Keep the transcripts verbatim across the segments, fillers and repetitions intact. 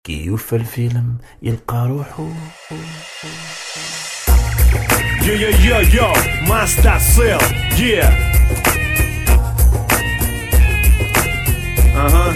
كيوفى الفيلم يلقى روحه. Yo yo yo yo, Master Cell, yeah. Ага.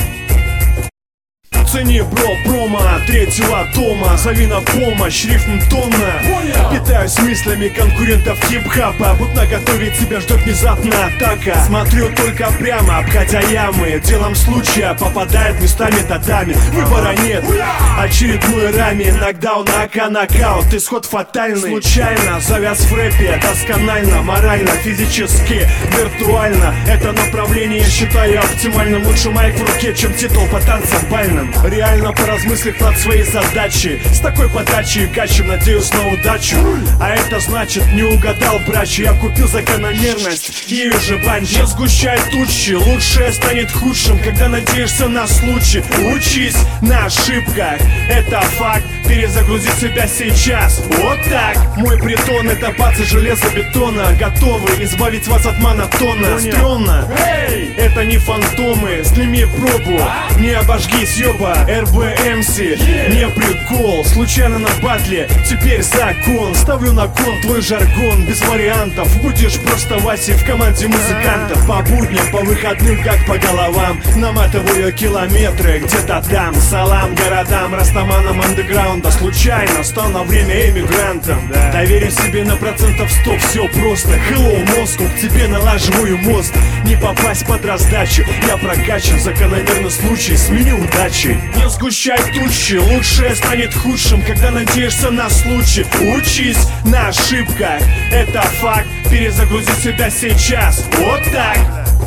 Цени бро промо третьего тома. Зови на помощь, рифм тонна. Питаюсь мыслями конкурентов хип-хапа, будто готовить тебя ждет внезапная атака. Смотрю только прямо, обходя ямы. Делом случая попадает местами татами. Выбора нет, очередной раме. Нокдаун, ака, нокаут, исход фатальный. Случайно, завяз в рэпе, досконально, морально, физически, виртуально. Это направление я считаю оптимальным. Лучше майк в руке, чем титул по танцам бальным. Реально поразмыслив над своей задачей, с такой подачей качем, надеюсь на удачу. А это значит, не угадал, братья. Я купил закономерность, ею же банчи. Не сгущай тучи, лучшее станет худшим, когда надеешься на случай. Учись на ошибках, это факт. Перезагрузи себя сейчас, вот так. Мой притон — это бацы железобетона, готовы избавить вас от монотона. Стрёмно, это не фантомы, сними пробу, не обожгись, ёба. эр бэ эм си, не прикол, случайно на батле, теперь закон. Ставлю на кон твой жаргон, без вариантов. Будешь просто Васей в команде музыкантов. По будням, по выходным, как по головам, наматываю километры где-то там. Салам городам, растаманам андеграунда. Случайно стал на время эмигрантом. Доверю себе на процентов сто, все просто. Hello, Moscow, к тебе налаживаю мост. Не попасть под раздачу, я прокачан. Закономерный случай, смени удачи. Не сгущай тучи, лучшее станет худшим, когда надеешься на случай. Учись на ошибках, это факт. Перезагрузи себя сейчас, вот так.